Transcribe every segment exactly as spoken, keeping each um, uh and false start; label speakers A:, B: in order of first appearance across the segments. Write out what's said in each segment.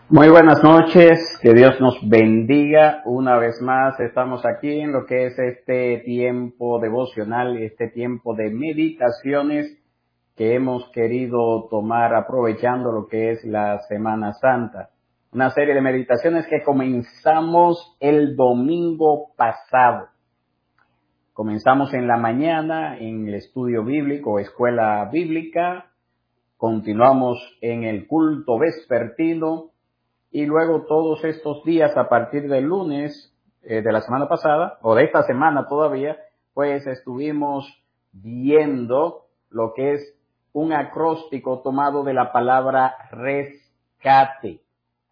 A: Muy buenas noches, que Dios nos bendiga una vez más. Estamos aquí en lo que es este tiempo devocional, este tiempo de meditaciones que hemos querido tomar aprovechando lo que es la Semana Santa. Una serie de meditaciones que comenzamos el domingo pasado. Comenzamos en la mañana en el estudio bíblico o escuela bíblica, continuamos en el culto vespertino. Y luego todos estos días, a partir del lunes eh, de la semana pasada, o de esta semana todavía, pues estuvimos viendo lo que es un acróstico tomado de la palabra rescate.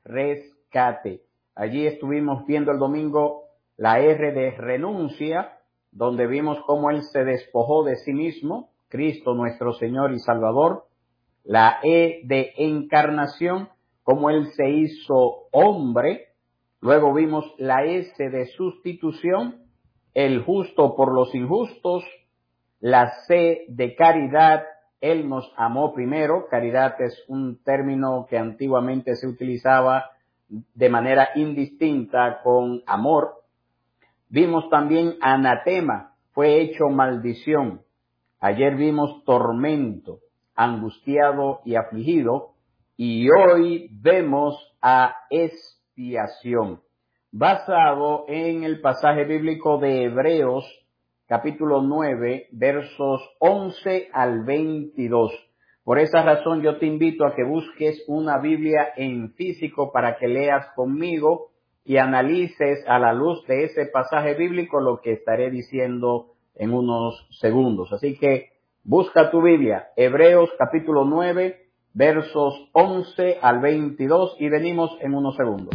A: Rescate. Allí estuvimos viendo el domingo la R de renuncia, donde vimos cómo Él se despojó de sí mismo, Cristo nuestro Señor y Salvador. La E de encarnación, como Él se hizo hombre. Luego vimos la S de sustitución, el justo por los injustos. La C de caridad, Él nos amó primero. Caridad es un término que antiguamente se utilizaba de manera indistinta con amor. Vimos también anatema, fue hecho maldición. Ayer vimos tormento, angustiado y afligido. Y hoy vemos a expiación, basado en el pasaje bíblico de Hebreos, capítulo nueve, versos once al veintidós. Por esa razón yo te invito a que busques una Biblia en físico para que leas conmigo y analices a la luz de ese pasaje bíblico lo que estaré diciendo en unos segundos. Así que busca tu Biblia, Hebreos, capítulo nueve, versos once al veintidós, y venimos en unos segundos.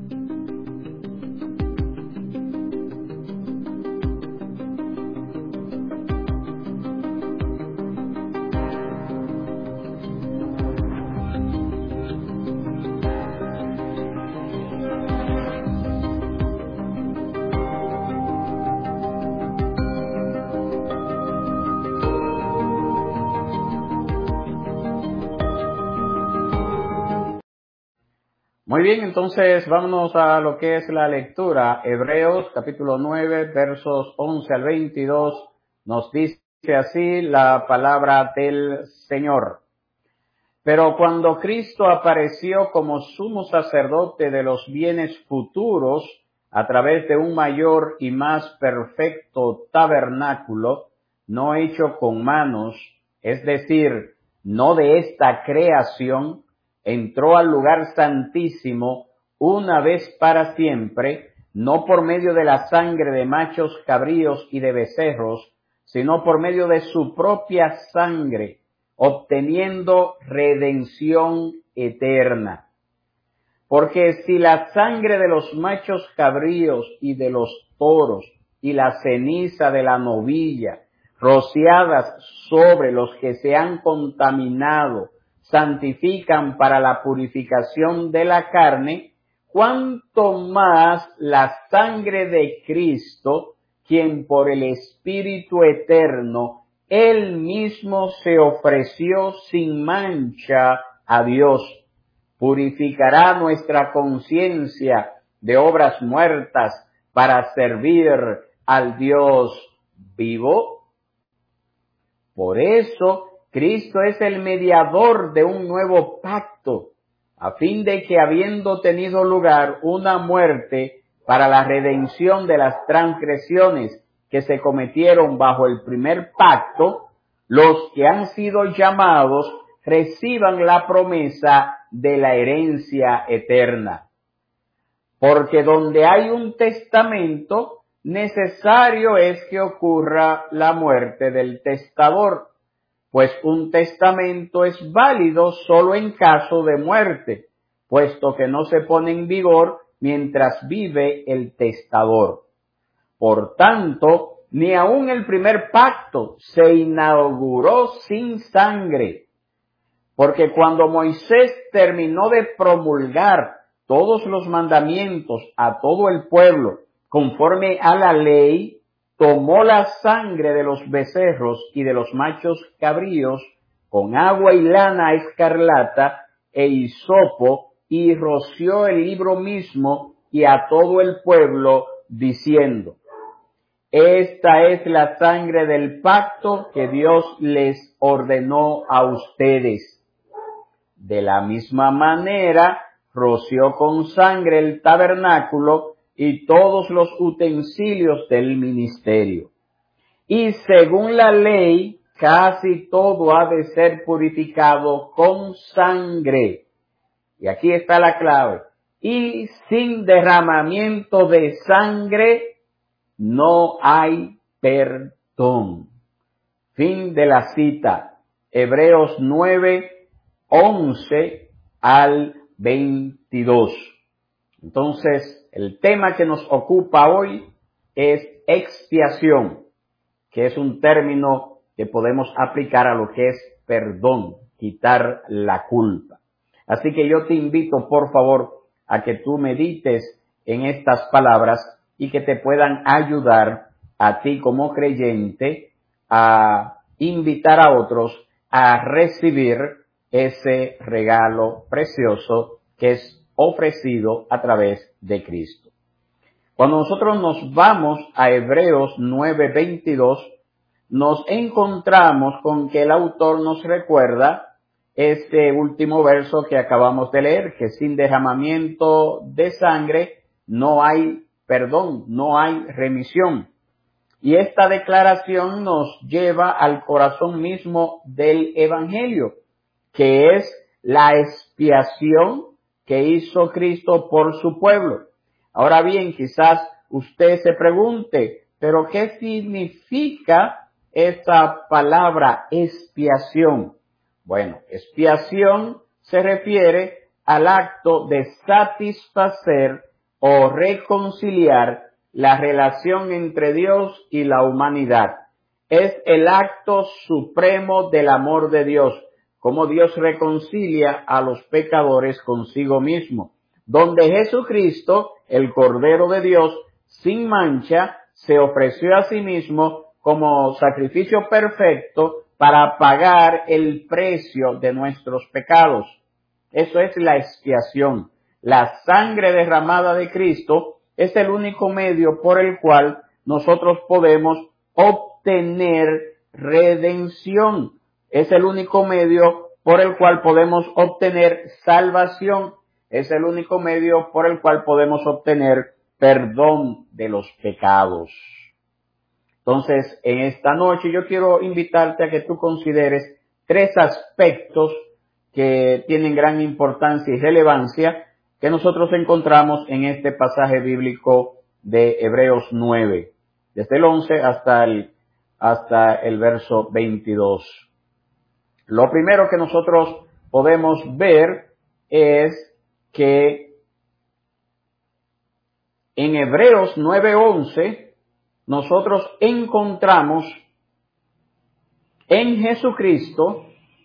A: Muy bien, entonces vámonos a lo que es la lectura. Hebreos capítulo nueve, versos once al veintidós, nos dice así la palabra del Señor. Pero cuando Cristo apareció como sumo sacerdote de los bienes futuros, a través de un mayor y más perfecto tabernáculo, no hecho con manos, es decir, no de esta creación, entró al lugar santísimo una vez para siempre, no por medio de la sangre de machos cabríos y de becerros, sino por medio de su propia sangre, obteniendo redención eterna. Porque si la sangre de los machos cabríos y de los toros y la ceniza de la novilla, rociadas sobre los que se han contaminado, santifican para la purificación de la carne, cuánto más la sangre de Cristo, quien por el Espíritu eterno, Él mismo se ofreció sin mancha a Dios, purificará nuestra conciencia de obras muertas para servir al Dios vivo. Por eso, Cristo es el mediador de un nuevo pacto, a fin de que, habiendo tenido lugar una muerte para la redención de las transgresiones que se cometieron bajo el primer pacto, los que han sido llamados reciban la promesa de la herencia eterna. Porque donde hay un testamento, necesario es que ocurra la muerte del testador, pues un testamento es válido solo en caso de muerte, puesto que no se pone en vigor mientras vive el testador. Por tanto, ni aun el primer pacto se inauguró sin sangre, porque cuando Moisés terminó de promulgar todos los mandamientos a todo el pueblo conforme a la ley, tomó la sangre de los becerros y de los machos cabríos con agua y lana escarlata e hisopo y roció el libro mismo y a todo el pueblo, diciendo: esta es la sangre del pacto que Dios les ordenó a ustedes. De la misma manera, roció con sangre el tabernáculo y todos los utensilios del ministerio. Y según la ley, casi todo ha de ser purificado con sangre. Y aquí está la clave. Y sin derramamiento de sangre no hay perdón. Fin de la cita. Hebreos nueve, once al veintidós. Entonces, el tema que nos ocupa hoy es expiación, que es un término que podemos aplicar a lo que es perdón, quitar la culpa. Así que yo te invito, por favor, a que tú medites en estas palabras y que te puedan ayudar a ti como creyente a invitar a otros a recibir ese regalo precioso que es ofrecido a través de Cristo. Cuando nosotros nos vamos a Hebreos nueve veintidós, nos encontramos con que el autor nos recuerda este último verso que acabamos de leer, que sin derramamiento de sangre no hay perdón, no hay remisión. Y esta declaración nos lleva al corazón mismo del Evangelio, que es la expiación que hizo Cristo por su pueblo. Ahora bien, quizás usted se pregunte, ¿pero qué significa esa palabra expiación? Bueno, expiación se refiere al acto de satisfacer o reconciliar la relación entre Dios y la humanidad. Es el acto supremo del amor de Dios, como Dios reconcilia a los pecadores consigo mismo, donde Jesucristo, el Cordero de Dios, sin mancha, se ofreció a sí mismo como sacrificio perfecto para pagar el precio de nuestros pecados. Eso es la expiación. La sangre derramada de Cristo es el único medio por el cual nosotros podemos obtener redención. Es el único medio por el cual podemos obtener salvación. Es el único medio por el cual podemos obtener perdón de los pecados. Entonces, en esta noche yo quiero invitarte a que tú consideres tres aspectos que tienen gran importancia y relevancia que nosotros encontramos en este pasaje bíblico de Hebreos nueve, desde el once hasta el, hasta el verso veintidós. Lo primero que nosotros podemos ver es que en Hebreos nueve once nosotros encontramos en Jesucristo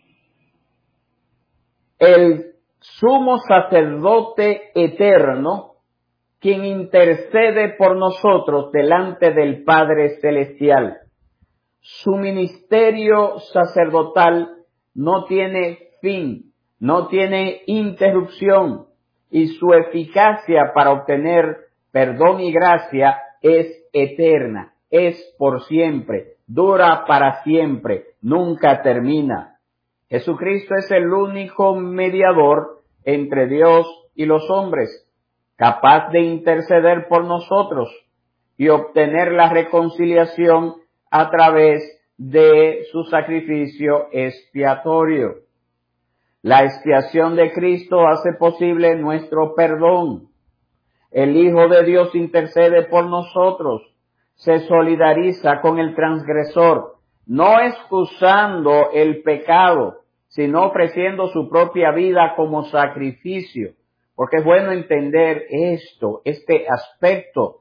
A: el sumo sacerdote eterno, quien intercede por nosotros delante del Padre Celestial. Su ministerio sacerdotal no tiene fin, no tiene interrupción, y su eficacia para obtener perdón y gracia es eterna, es por siempre, dura para siempre, nunca termina. Jesucristo es el único mediador entre Dios y los hombres, capaz de interceder por nosotros y obtener la reconciliación a través de su sacrificio expiatorio. La expiación de Cristo hace posible nuestro perdón. El Hijo de Dios intercede por nosotros, se solidariza con el transgresor, no excusando el pecado, sino ofreciendo su propia vida como sacrificio. Porque es bueno entender esto, este aspecto.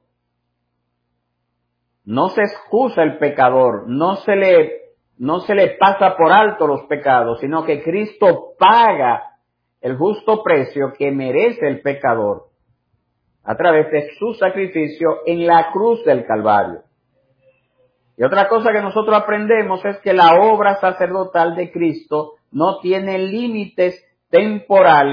A: No se excusa el pecador, no se le, no se le pasa por alto los pecados, sino que Cristo paga el justo precio que merece el pecador a través de su sacrificio en la cruz del Calvario. Y otra cosa que nosotros aprendemos es que la obra sacerdotal de Cristo no tiene límites temporales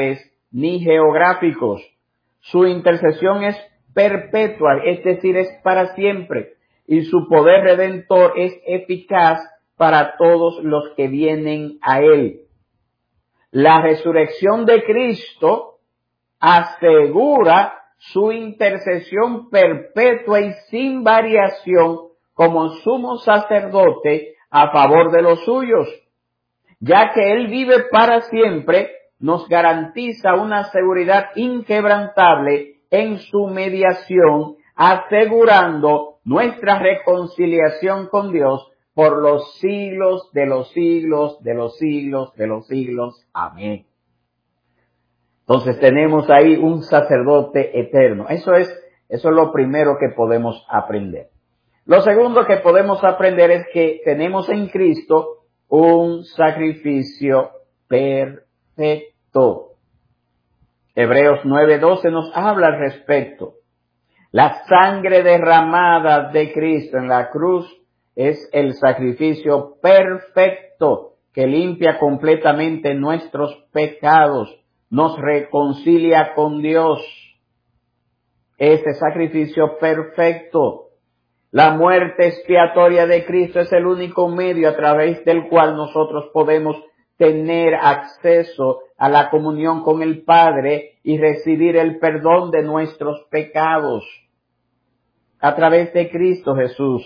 A: ni geográficos. Su intercesión es perpetua, es decir, es para siempre, y su poder redentor es eficaz para todos los que vienen a Él. La resurrección de Cristo asegura su intercesión perpetua y sin variación como sumo sacerdote a favor de los suyos. Ya que Él vive para siempre, nos garantiza una seguridad inquebrantable en su mediación, asegurando nuestra reconciliación con Dios por los siglos de los siglos, de los siglos, de los siglos. Amén. Entonces tenemos ahí un sacerdote eterno. Eso es, eso es lo primero que podemos aprender. Lo segundo que podemos aprender es que tenemos en Cristo un sacrificio perfecto. Hebreos nueve doce nos habla al respecto. La sangre derramada de Cristo en la cruz es el sacrificio perfecto que limpia completamente nuestros pecados, nos reconcilia con Dios. Ese sacrificio perfecto. La muerte expiatoria de Cristo es el único medio a través del cual nosotros podemos tener acceso a la comunión con el Padre y recibir el perdón de nuestros pecados. A través de Cristo Jesús.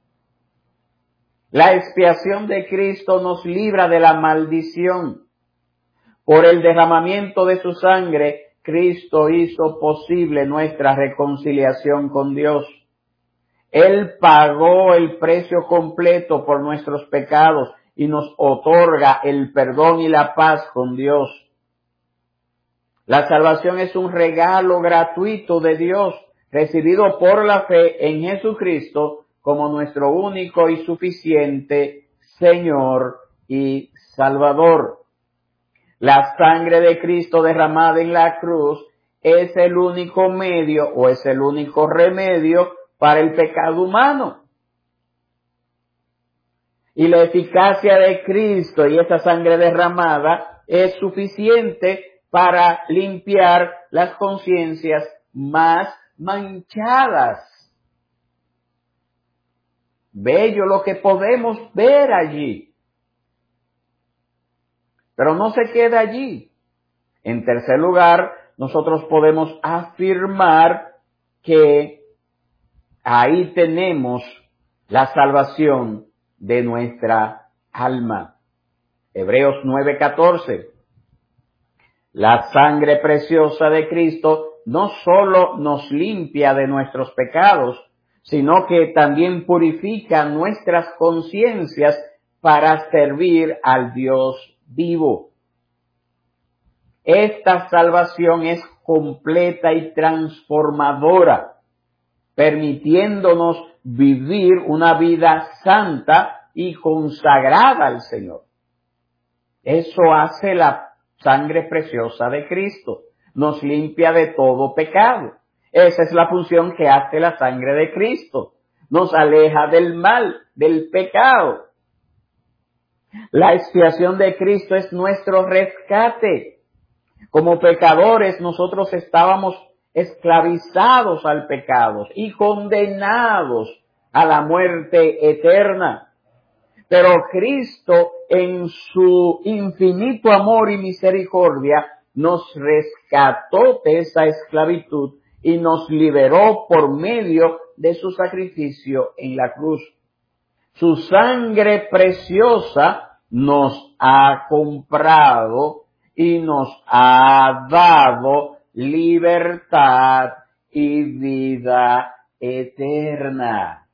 A: La expiación de Cristo nos libra de la maldición. Por el derramamiento de su sangre, Cristo hizo posible nuestra reconciliación con Dios. Él pagó el precio completo por nuestros pecados y nos otorga el perdón y la paz con Dios. La salvación es un regalo gratuito de Dios, recibido por la fe en Jesucristo como nuestro único y suficiente Señor y Salvador. La sangre de Cristo derramada en la cruz es el único medio o es el único remedio para el pecado humano. Y la eficacia de Cristo y esa sangre derramada es suficiente para limpiar las conciencias más manchadas. Bello lo que podemos ver allí. Pero no se queda allí. En tercer lugar, nosotros podemos afirmar que ahí tenemos la salvación de nuestra alma. Hebreos nueve catorce. La sangre preciosa de Cristo no solo nos limpia de nuestros pecados, sino que también purifica nuestras conciencias para servir al Dios vivo. Esta salvación es completa y transformadora, permitiéndonos vivir una vida santa y consagrada al Señor. Eso hace la sangre preciosa de Cristo. Nos limpia de todo pecado. Esa es la función que hace la sangre de Cristo. Nos aleja del mal, del pecado. La expiación de Cristo es nuestro rescate. Como pecadores, nosotros estábamos esclavizados al pecado y condenados a la muerte eterna. Pero Cristo, en su infinito amor y misericordia, nos rescató de esa esclavitud y nos liberó por medio de su sacrificio en la cruz. Su sangre preciosa nos ha comprado y nos ha dado libertad y vida eterna.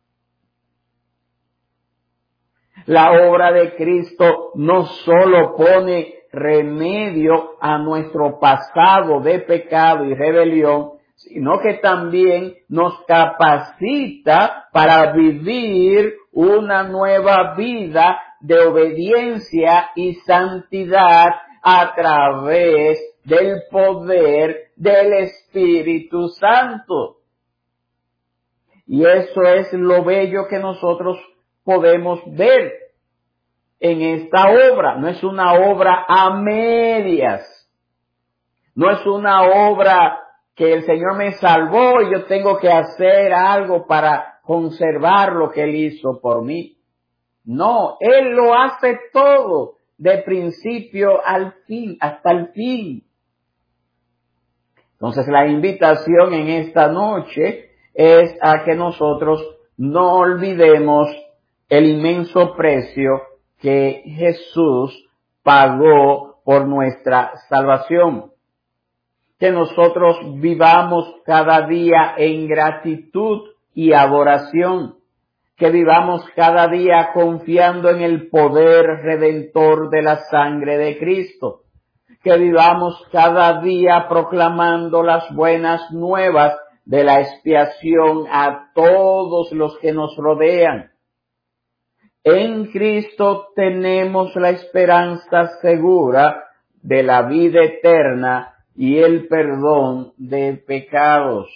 A: La obra de Cristo no solo pone remedio a nuestro pasado de pecado y rebelión, sino que también nos capacita para vivir una nueva vida de obediencia y santidad a través del poder del Espíritu Santo. Y eso es lo bello que nosotros podemos ver en esta obra. No es una obra a medias. No es una obra que el Señor me salvó y yo tengo que hacer algo para conservar lo que Él hizo por mí. No, Él lo hace todo, de principio al fin, hasta el fin. Entonces la invitación en esta noche es a que nosotros no olvidemos el inmenso precio que Jesús pagó por nuestra salvación. Que nosotros vivamos cada día en gratitud y adoración. Que vivamos cada día confiando en el poder redentor de la sangre de Cristo. Que vivamos cada día proclamando las buenas nuevas de la expiación a todos los que nos rodean. En Cristo tenemos la esperanza segura de la vida eterna y el perdón de pecados.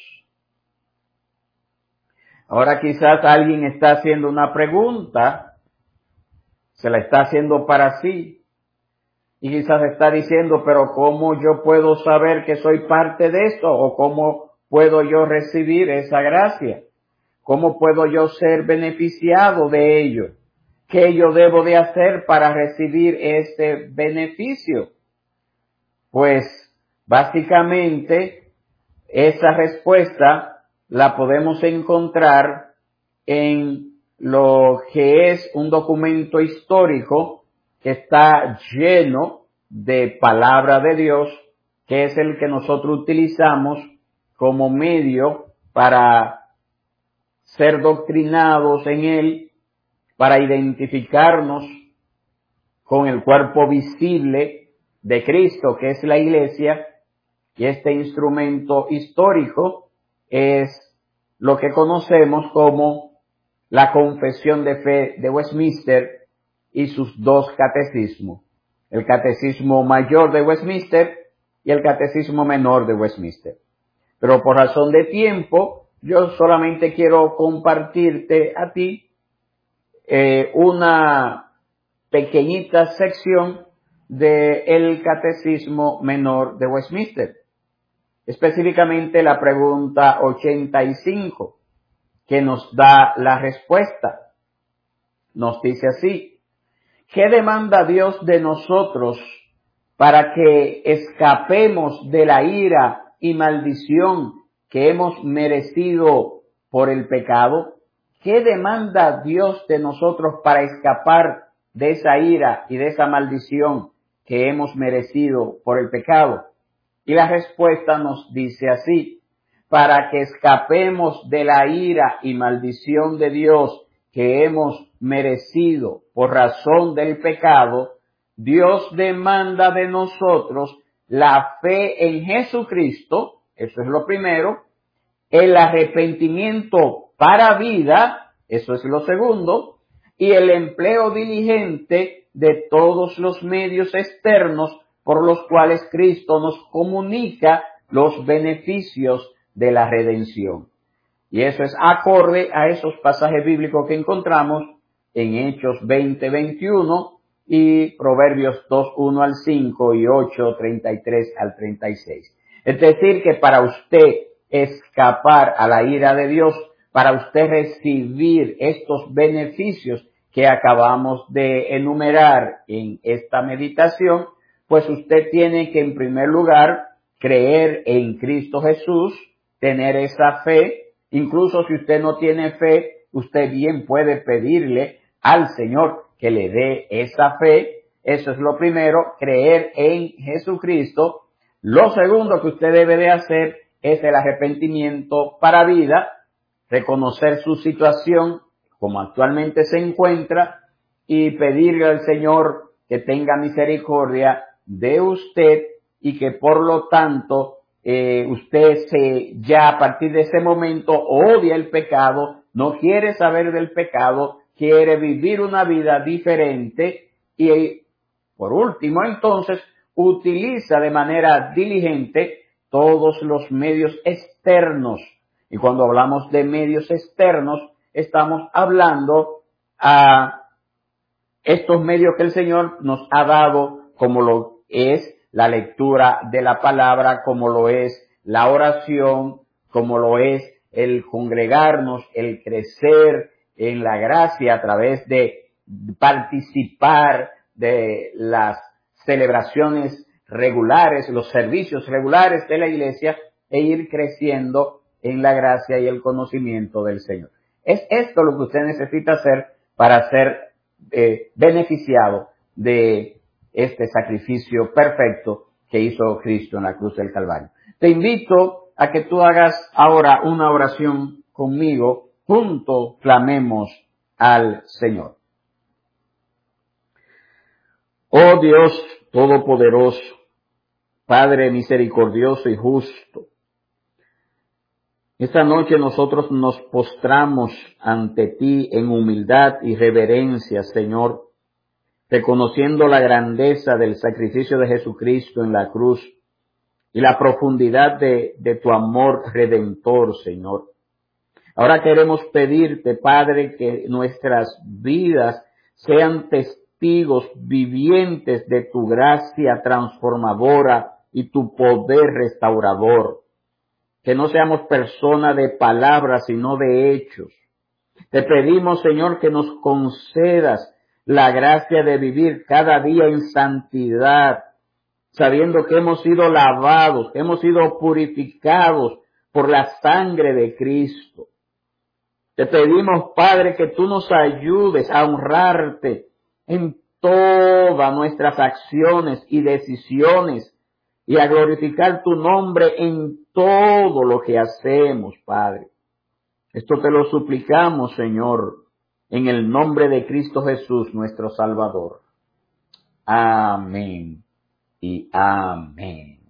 A: Ahora quizás alguien está haciendo una pregunta, se la está haciendo para sí, y quizás está diciendo, pero ¿cómo yo puedo saber que soy parte de esto? ¿O cómo puedo yo recibir esa gracia? ¿Cómo puedo yo ser beneficiado de ello? ¿Qué yo debo de hacer para recibir ese beneficio? Pues básicamente esa respuesta la podemos encontrar en lo que es un documento histórico que está lleno de palabra de Dios, que es el que nosotros utilizamos como medio para ser doctrinados en él, para identificarnos con el cuerpo visible de Cristo, que es la Iglesia, y este instrumento histórico es lo que conocemos como la Confesión de Fe de Westminster y sus dos catecismos, el Catecismo Mayor de Westminster y el Catecismo Menor de Westminster. Pero por razón de tiempo, yo solamente quiero compartirte a ti eh, una pequeñita sección del Catecismo Menor de Westminster. Específicamente la pregunta ochenta y cinco, que nos da la respuesta. Nos dice así: ¿qué demanda Dios de nosotros para que escapemos de la ira y maldición que hemos merecido por el pecado? ¿Qué demanda Dios de nosotros para escapar de esa ira y de esa maldición que hemos merecido por el pecado? Y la respuesta nos dice así: para que escapemos de la ira y maldición de Dios que hemos merecido por razón del pecado, Dios demanda de nosotros la fe en Jesucristo, eso es lo primero, el arrepentimiento para vida, eso es lo segundo, y el empleo diligente de todos los medios externos por los cuales Cristo nos comunica los beneficios de la redención. Y eso es acorde a esos pasajes bíblicos que encontramos en Hechos veinte veintiuno y Proverbios dos uno al cinco y ocho treinta y tres al treinta y seis. Es decir, que para usted escapar a la ira de Dios, para usted recibir estos beneficios que acabamos de enumerar en esta meditación, pues usted tiene que en primer lugar creer en Cristo Jesús, tener esa fe. Incluso si usted no tiene fe, usted bien puede pedirle al Señor que le dé esa fe. Eso es lo primero, creer en Jesucristo. Lo segundo que usted debe de hacer es el arrepentimiento para vida, reconocer su situación como actualmente se encuentra y pedirle al Señor que tenga misericordia de usted y que por lo tanto eh, usted se ya a partir de ese momento odia el pecado, no quiere saber del pecado, quiere vivir una vida diferente y por último entonces utiliza de manera diligente todos los medios externos. Y cuando hablamos de medios externos, estamos hablando a estos medios que el Señor nos ha dado, como lo es la lectura de la palabra, como lo es la oración, como lo es el congregarnos, el crecer en la gracia a través de participar de las celebraciones regulares, los servicios regulares de la iglesia e ir creciendo en la gracia y el conocimiento del Señor. Es esto lo que usted necesita hacer para ser eh, beneficiado de este sacrificio perfecto que hizo Cristo en la cruz del Calvario. Te invito a que tú hagas ahora una oración conmigo, juntos clamemos al Señor. Oh Dios Todopoderoso, Padre misericordioso y justo, esta noche nosotros nos postramos ante ti en humildad y reverencia, Señor, reconociendo la grandeza del sacrificio de Jesucristo en la cruz y la profundidad de, de tu amor redentor, Señor. Ahora queremos pedirte, Padre, que nuestras vidas sean testigos vivientes de tu gracia transformadora y tu poder restaurador. Que no seamos personas de palabras, sino de hechos. Te pedimos, Señor, que nos concedas la gracia de vivir cada día en santidad, sabiendo que hemos sido lavados, que hemos sido purificados por la sangre de Cristo. Te pedimos, Padre, que tú nos ayudes a honrarte en todas nuestras acciones y decisiones y a glorificar tu nombre en todo lo que hacemos, Padre. Esto te lo suplicamos, Señor, en el nombre de Cristo Jesús, nuestro Salvador. Amén y amén.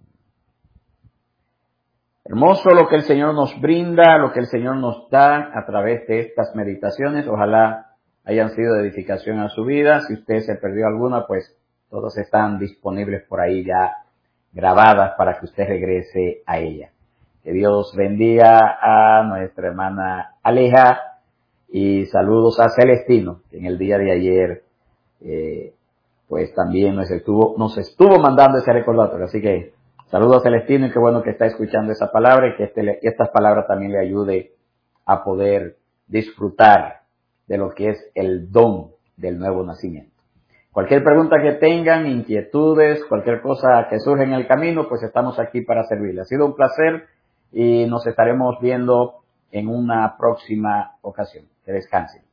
A: Hermoso lo que el Señor nos brinda, lo que el Señor nos da a través de estas meditaciones. Ojalá hayan sido de edificación a su vida. Si usted se perdió alguna, pues todas están disponibles por ahí ya grabadas para que usted regrese a ella. Que Dios bendiga a nuestra hermana Aleja y saludos a Celestino, que en el día de ayer eh, pues también nos estuvo, nos estuvo mandando ese recordatorio. Así que saludos a Celestino y qué bueno que está escuchando esa palabra y que este, estas palabras también le ayude a poder disfrutar de lo que es el don del nuevo nacimiento. Cualquier pregunta que tengan, inquietudes, cualquier cosa que surja en el camino, pues estamos aquí para servirle. Ha sido un placer y nos estaremos viendo en una próxima ocasión. Que descansen.